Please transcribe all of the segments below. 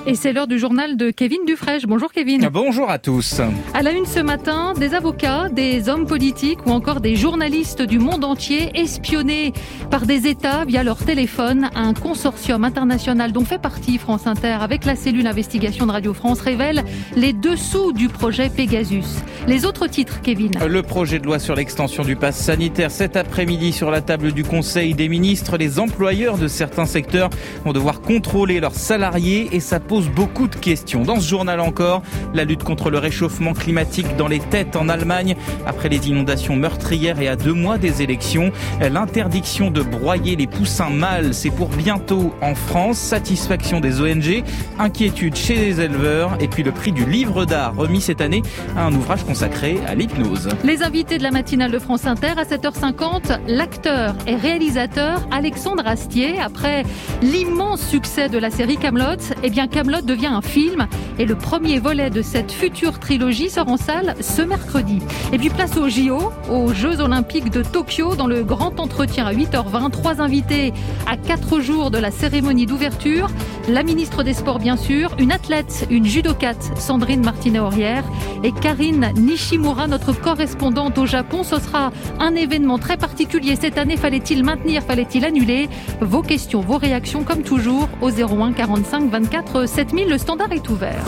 Et c'est l'heure du journal de Kevin Dufresne. Bonjour Kevin. Bonjour à tous. À la une ce matin, des avocats, des hommes politiques ou encore des journalistes du monde entier espionnés par des États via leur téléphone. Un consortium international dont fait partie France Inter avec la cellule investigation de Radio France révèle les dessous du projet Pegasus. Les autres titres, Kevin. Le projet de loi sur l'extension du pass sanitaire cet après-midi sur la table du Conseil des ministres. Les employeurs de certains secteurs vont devoir contrôler leurs salariés et ça pose beaucoup de questions. Dans ce journal encore, la lutte contre le réchauffement climatique dans les têtes en Allemagne. Après les inondations meurtrières et à 2 mois des élections, l'interdiction de broyer les poussins mâles, c'est pour bientôt en France. Satisfaction des ONG, inquiétude chez les éleveurs et puis le prix du livre d'art remis cette année à un ouvrage consacré à l'hypnose. Les invités de la matinale de France Inter à 7h50, l'acteur et réalisateur Alexandre Astier. Après l'immense succès de la série Kaamelott, Kaamelott devient un film et le premier volet de cette future trilogie sort en salle ce mercredi. Et puis place aux JO, aux Jeux Olympiques de Tokyo, dans le grand entretien à 8h20. 3 invités à 4 jours de la cérémonie d'ouverture. La ministre des Sports bien sûr, une athlète, une judokate, Sandrine Martinet-Aurière et Karine Nishimura, notre correspondante au Japon. Ce sera un événement très particulier cette année. Fallait-il maintenir, fallait-il annuler? Vos questions, vos réactions comme toujours au 01 45 24 7000. Le standard est ouvert.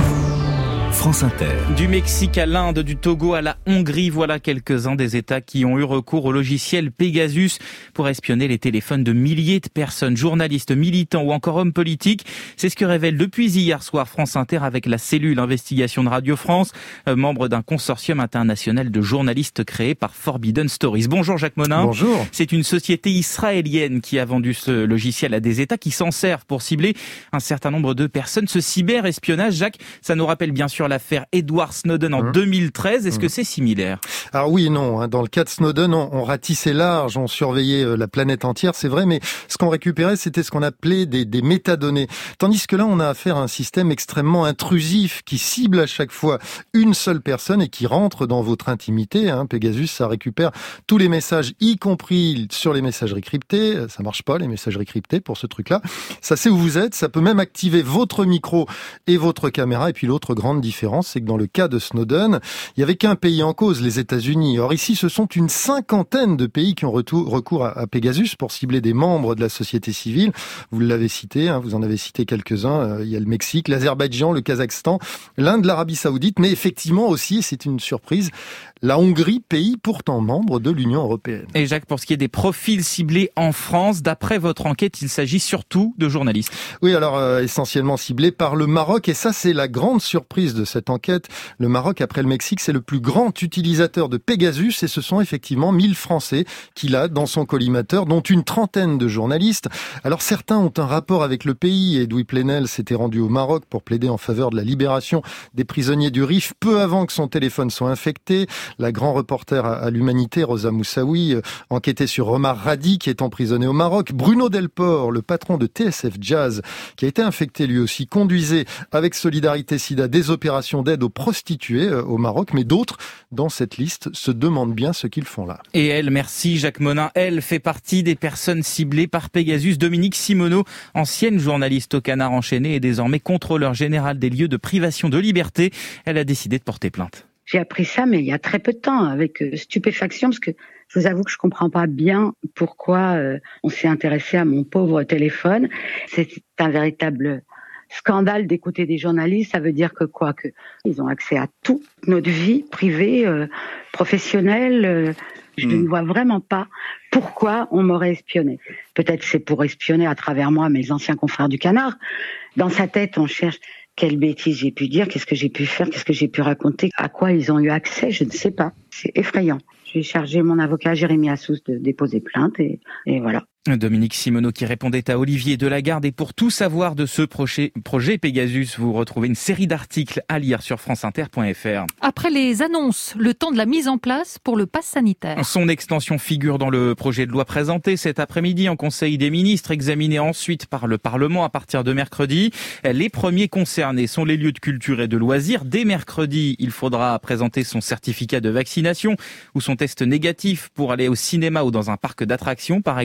France Inter. Du Mexique à l'Inde, du Togo à la Hongrie, voilà quelques-uns des États qui ont eu recours au logiciel Pegasus pour espionner les téléphones de milliers de personnes, journalistes, militants ou encore hommes politiques. C'est ce que révèle depuis hier soir France Inter avec la cellule investigation de Radio France, membre d'un consortium international de journalistes créé par Forbidden Stories. Bonjour Jacques Monin. Bonjour. C'est une société israélienne qui a vendu ce logiciel à des États qui s'en servent pour cibler un certain nombre de personnes. Ce cyberespionnage, Jacques, ça nous rappelle bien sûr l'affaire Edward Snowden en 2013. Est-ce que c'est similaire? Alors oui et non. Dans le cas de Snowden, on ratissait large, on surveillait la planète entière, c'est vrai, mais ce qu'on récupérait, c'était ce qu'on appelait des métadonnées. Tandis que là, on a affaire à un système extrêmement intrusif qui cible à chaque fois une seule personne et qui rentre dans votre intimité. Pegasus, ça récupère tous les messages, y compris sur les messageries cryptées. Ça marche pas, les messageries cryptées, pour ce truc-là. Ça sait où vous êtes, ça peut même activer votre micro et votre caméra. Et puis l'autre grande différence, c'est que dans le cas de Snowden, il n'y avait qu'un pays en cause, les États-Unis. Or ici, ce sont une 50aine de pays qui ont recours à Pegasus pour cibler des membres de la société civile. Vous l'avez cité, vous en avez cité quelques-uns. Il y a le Mexique, l'Azerbaïdjan, le Kazakhstan, l'Inde, l'Arabie Saoudite, mais effectivement aussi, c'est une surprise, la Hongrie, pays pourtant membre de l'Union européenne. Et Jacques, pour ce qui est des profils ciblés en France, d'après votre enquête, il s'agit surtout de journalistes. Oui, alors essentiellement ciblés par le Maroc, et ça c'est la grande surprise de cette enquête. Le Maroc, après le Mexique, c'est le plus grand utilisateur de Pegasus, et ce sont effectivement 1000 Français qu'il a dans son collimateur, dont une trentaine de journalistes. Alors certains ont un rapport avec le pays. Edoui Plenel s'était rendu au Maroc pour plaider en faveur de la libération des prisonniers du Rif, peu avant que son téléphone soit infecté. La grand reporter à l'Humanité, Rosa Moussaoui, enquêtait sur Omar Radi, qui est emprisonné au Maroc. Bruno Delport, le patron de TSF Jazz, qui a été infecté lui aussi, conduisait avec Solidarité Sida des opérations d'aide aux prostituées au Maroc. Mais d'autres, dans cette liste, se demandent bien ce qu'ils font là. Et elle, merci Jacques Monin, elle fait partie des personnes ciblées par Pegasus. Dominique Simoneau, ancienne journaliste au Canard enchaîné et désormais contrôleur général des lieux de privation de liberté, elle a décidé de porter plainte. J'ai appris ça, mais il y a très peu de temps, avec stupéfaction, parce que je vous avoue que je comprends pas bien pourquoi on s'est intéressé à mon pauvre téléphone. C'est un véritable scandale d'écouter des journalistes. Ça veut dire que quoi, que ils ont accès à toute notre vie privée, professionnelle. Je ne vois vraiment pas pourquoi on m'aurait espionné. Peut-être c'est pour espionner à travers moi mes anciens confrères du Canard. Dans sa tête, on cherche quelle bêtise j'ai pu dire, qu'est-ce que j'ai pu faire, qu'est-ce que j'ai pu raconter, à quoi ils ont eu accès, je ne sais pas. C'est effrayant. J'ai chargé mon avocat Jérémy Assous de déposer plainte et voilà. Dominique Simoneau qui répondait à Olivier Delagarde. Et pour tout savoir de ce projet Pegasus, vous retrouvez une série d'articles à lire sur franceinter.fr. Après les annonces, le temps de la mise en place pour le pass sanitaire. Son extension figure dans le projet de loi présenté cet après-midi en Conseil des ministres, examiné ensuite par le Parlement à partir de mercredi. Les premiers concernés sont les lieux de culture et de loisirs. Dès mercredi, il faudra présenter son certificat de vaccination ou son test négatif pour aller au cinéma ou dans un parc d'attractions, par exemple.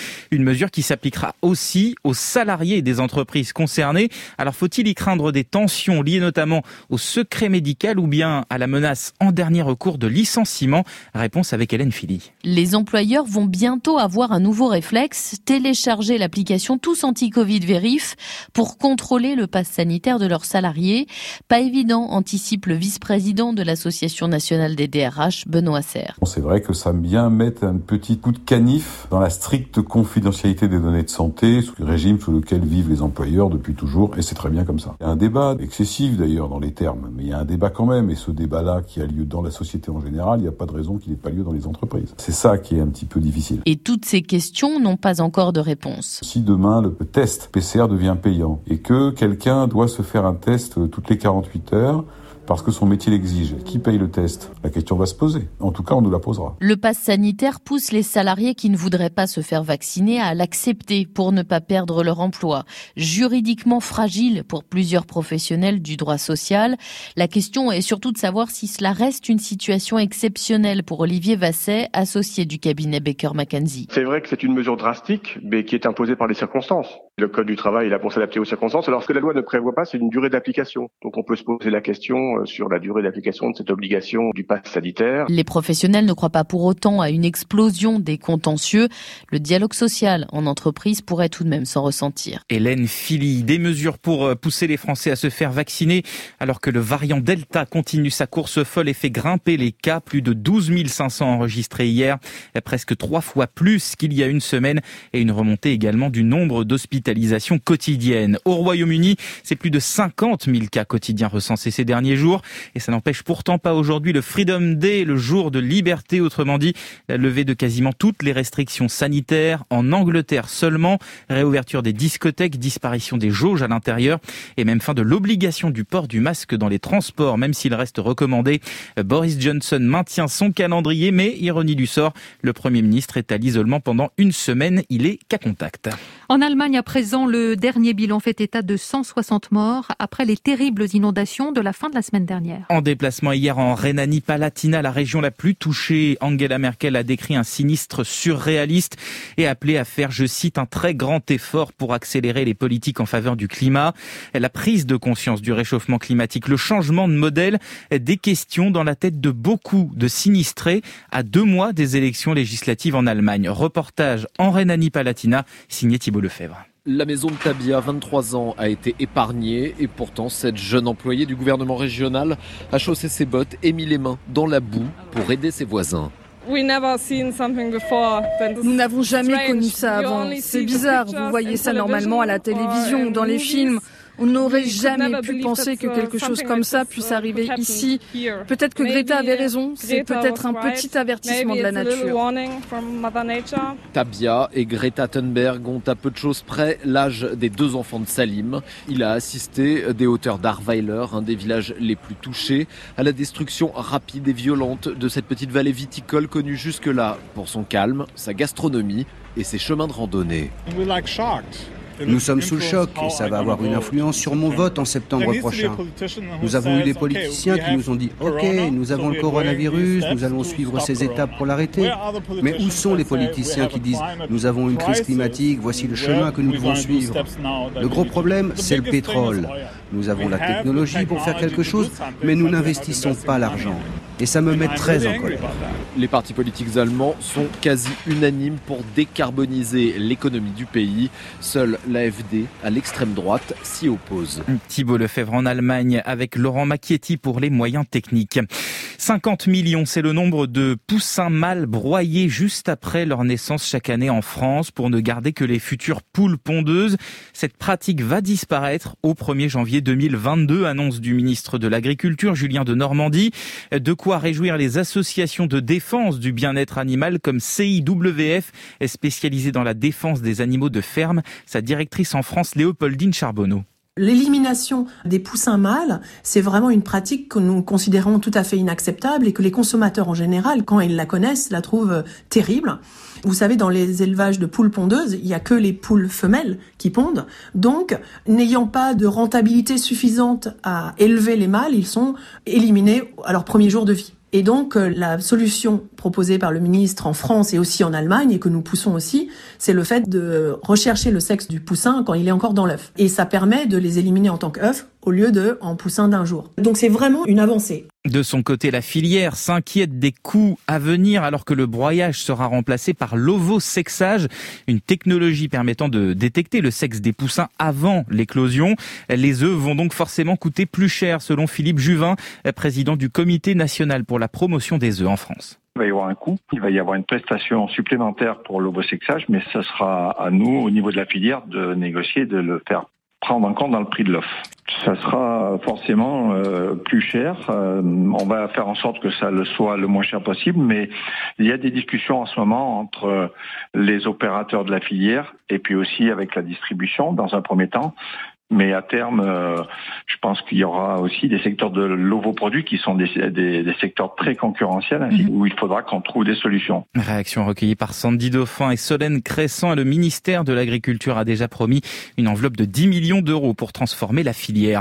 Une mesure qui s'appliquera aussi aux salariés des entreprises concernées. Alors faut-il y craindre des tensions liées notamment au secret médical ou bien à la menace en dernier recours de licenciement? Réponse avec Hélène Philly. Les employeurs vont bientôt avoir un nouveau réflexe, télécharger l'application Tous Anti-Covid Vérif pour contrôler le pass sanitaire de leurs salariés. Pas évident, anticipe le vice-président de l'Association nationale des DRH, Benoît Serre. C'est vrai que ça vient mettre un petit coup de canif dans la stricte confidentialité des données de santé, sous le régime sous lequel vivent les employeurs depuis toujours, et c'est très bien comme ça. Il y a un débat excessif d'ailleurs dans les termes, mais il y a un débat quand même, et ce débat-là qui a lieu dans la société en général, il n'y a pas de raison qu'il n'ait pas lieu dans les entreprises. C'est ça qui est un petit peu difficile. Et toutes ces questions n'ont pas encore de réponse. Si demain le test PCR devient payant et que quelqu'un doit se faire un test toutes les 48 heures, parce que son métier l'exige. Qui paye le test? La question va se poser. En tout cas, on nous la posera. Le pass sanitaire pousse les salariés qui ne voudraient pas se faire vacciner à l'accepter pour ne pas perdre leur emploi. Juridiquement fragile pour plusieurs professionnels du droit social. La question est surtout de savoir si cela reste une situation exceptionnelle pour Olivier Vasset, associé du cabinet Baker McKenzie. C'est vrai que c'est une mesure drastique, mais qui est imposée par les circonstances. Le Code du travail est là pour s'adapter aux circonstances. Alors ce que la loi ne prévoit pas, c'est une durée d'application. Donc on peut se poser la question sur la durée d'application de cette obligation du pass sanitaire. Les professionnels ne croient pas pour autant à une explosion des contentieux. Le dialogue social en entreprise pourrait tout de même s'en ressentir. Hélène Philly, des mesures pour pousser les Français à se faire vacciner alors que le variant Delta continue sa course folle et fait grimper les cas. Plus de 12 500 enregistrés hier, presque 3 fois plus qu'il y a une semaine et une remontée également du nombre d'hospitalisations quotidiennes. Au Royaume-Uni, c'est plus de 50 000 cas quotidiens recensés ces derniers jours. Et ça n'empêche pourtant pas aujourd'hui le Freedom Day, le jour de liberté, autrement dit la levée de quasiment toutes les restrictions sanitaires. En Angleterre seulement, réouverture des discothèques, disparition des jauges à l'intérieur et même fin de l'obligation du port du masque dans les transports, même s'il reste recommandé. Boris Johnson maintient son calendrier, mais ironie du sort, le Premier ministre est à l'isolement pendant une semaine. Il est cas contact. En Allemagne, à présent, le dernier bilan fait état de 160 morts après les terribles inondations de la fin de la semaine dernière. En déplacement hier en Rhénanie-Palatinat, la région la plus touchée, Angela Merkel a décrit un sinistre surréaliste et appelé à faire, je cite, un très grand effort pour accélérer les politiques en faveur du climat. La prise de conscience du réchauffement climatique, le changement de modèle, des questions dans la tête de beaucoup de sinistrés à 2 mois des élections législatives en Allemagne. Reportage en Rhénanie-Palatinat, signé Thibault Lefebvre. La maison de Tabia, 23 ans, a été épargnée et pourtant cette jeune employée du gouvernement régional a chaussé ses bottes et mis les mains dans la boue pour aider ses voisins. Nous n'avons jamais connu ça avant. C'est bizarre, vous voyez ça normalement à la télévision ou dans les films. On n'aurait jamais pu penser que quelque chose comme ça puisse arriver ici. Peut-être que Greta avait raison, c'est peut-être un petit avertissement de la nature. Tabia et Greta Thunberg ont à peu de choses près l'âge des 2 enfants de Salim. Il a assisté des hauteurs d'Arweiler, un des villages les plus touchés, à la destruction rapide et violente de cette petite vallée viticole connue jusque-là pour son calme, sa gastronomie et ses chemins de randonnée. Nous sommes sous le choc et ça va avoir une influence sur mon vote en septembre prochain. Nous avons eu des politiciens qui nous ont dit « Ok, nous avons le coronavirus, nous allons suivre ces étapes pour l'arrêter ». Mais où sont les politiciens qui disent « Nous avons une crise climatique, voici le chemin que nous devons suivre ». Le gros problème, c'est le pétrole. Nous avons la technologie pour faire quelque chose, mais nous n'investissons pas l'argent. Et ça me met très en colère. Les partis politiques allemands sont quasi unanimes pour décarboniser l'économie du pays. Seule l'AfD, à l'extrême droite, s'y oppose. Thibault Lefebvre en Allemagne avec Laurent Macchietti pour les moyens techniques. 50 millions, c'est le nombre de poussins mâles broyés juste après leur naissance chaque année en France pour ne garder que les futures poules pondeuses. Cette pratique va disparaître au 1er janvier 2022, annonce du ministre de l'Agriculture, Julien Denormandie. De quoi réjouir les associations de défense du bien-être animal comme CIWF, spécialisée dans la défense des animaux de ferme. Sa directrice en France, Léopoldine Charbonneau. L'élimination des poussins mâles, c'est vraiment une pratique que nous considérons tout à fait inacceptable et que les consommateurs en général, quand ils la connaissent, la trouvent terrible. Vous savez, dans les élevages de poules pondeuses, il n'y a que les poules femelles qui pondent. Donc, n'ayant pas de rentabilité suffisante à élever les mâles, ils sont éliminés à leur premier jour de vie. Et donc, la solution proposée par le ministre en France et aussi en Allemagne, et que nous poussons aussi, c'est le fait de rechercher le sexe du poussin quand il est encore dans l'œuf. Et ça permet de les éliminer en tant qu'œuf au lieu de en poussin d'un jour. Donc c'est vraiment une avancée. De son côté, la filière s'inquiète des coûts à venir alors que le broyage sera remplacé par l'ovosexage, une technologie permettant de détecter le sexe des poussins avant l'éclosion. Les œufs vont donc forcément coûter plus cher, selon Philippe Juvin, président du Comité national pour la promotion des œufs en France. Il va y avoir un coût, il va y avoir une prestation supplémentaire pour l'ovosexage, mais ce sera à nous, au niveau de la filière, de négocier, de le faire prendre en compte dans le prix de l'œuf. Ça sera forcément plus cher. On va faire en sorte que ça le soit le moins cher possible, mais il y a des discussions en ce moment entre les opérateurs de la filière et puis aussi avec la distribution dans un premier temps. Mais à terme, je pense qu'il y aura aussi des secteurs de l'ovoproduit qui sont des secteurs très concurrentiels, où il faudra qu'on trouve des solutions. Réaction recueillie par Sandy Dauphin et Solène Crescent. Le ministère de l'Agriculture a déjà promis une enveloppe de 10 millions d'euros pour transformer la filière.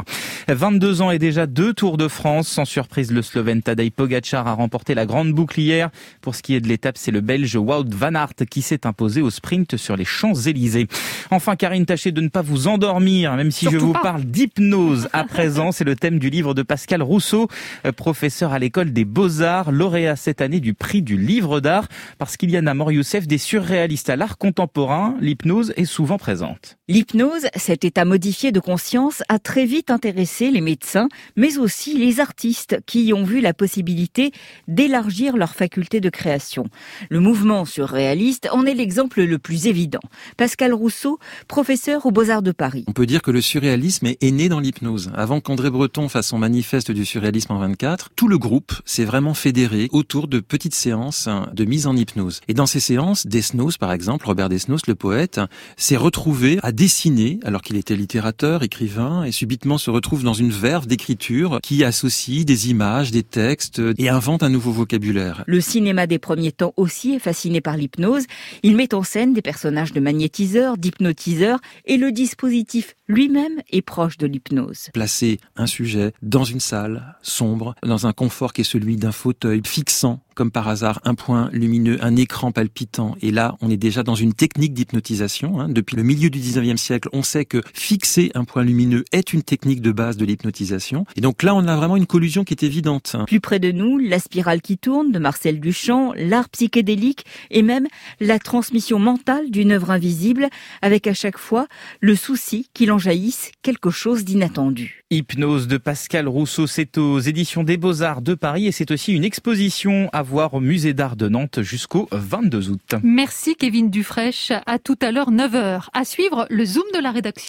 22 ans et déjà 2 Tours de France. Sans surprise, le Slovène Tadej Pogačar a remporté la grande boucle hier. Pour ce qui est de l'étape, c'est le Belge Wout van Aert qui s'est imposé au sprint sur les Champs-Élysées. Enfin, Karine, tâchez de ne pas vous endormir, même si je vous parle d'hypnose à présent. C'est le thème du livre de Pascal Rousseau, professeur à l'école des Beaux-Arts, lauréat cette année du prix du livre d'art. Parce qu'il y a Namor Youssef, des surréalistes à l'art contemporain, l'hypnose est souvent présente. L'hypnose, cet état modifié de conscience, a très vite intéressé les médecins, mais aussi les artistes qui y ont vu la possibilité d'élargir leur faculté de création. Le mouvement surréaliste en est l'exemple le plus évident. Pascal Rousseau, professeur aux Beaux-Arts de Paris. On peut dire que le surréalisme est né dans l'hypnose. Avant qu'André Breton fasse son manifeste du surréalisme en 24, tout le groupe s'est vraiment fédéré autour de petites séances de mise en hypnose. Et dans ces séances, Desnos, par exemple, Robert Desnos, le poète, s'est retrouvé à dessiner, alors qu'il était littérateur, écrivain, et subitement se retrouve dans une verve d'écriture qui associe des images, des textes, et invente un nouveau vocabulaire. Le cinéma des premiers temps aussi est fasciné par l'hypnose. Il met en scène des personnages de magnétiseurs, d'hypnotiseurs, et le dispositif lui-même est proche de l'hypnose. Placer un sujet dans une salle sombre, dans un confort qui est celui d'un fauteuil, fixant comme par hasard un point lumineux, un écran palpitant. Et là, on est déjà dans une technique d'hypnotisation. Depuis le milieu du 19e siècle, on sait que fixer un point lumineux est une technique de base de l'hypnotisation. Et donc là, on a vraiment une collusion qui est évidente. Plus près de nous, La spirale qui tourne de Marcel Duchamp, l'art psychédélique et même la transmission mentale d'une œuvre invisible, avec à chaque fois le souci qu'il en jaillisse quelque chose d'inattendu. Hypnose de Pascal Rousseau, c'est aux éditions des Beaux-Arts de Paris et c'est aussi une exposition à voir au Musée d'Art de Nantes jusqu'au 22 août. Merci Kevin Dufraîche. À tout à l'heure, 9h. À suivre, le Zoom de la rédaction.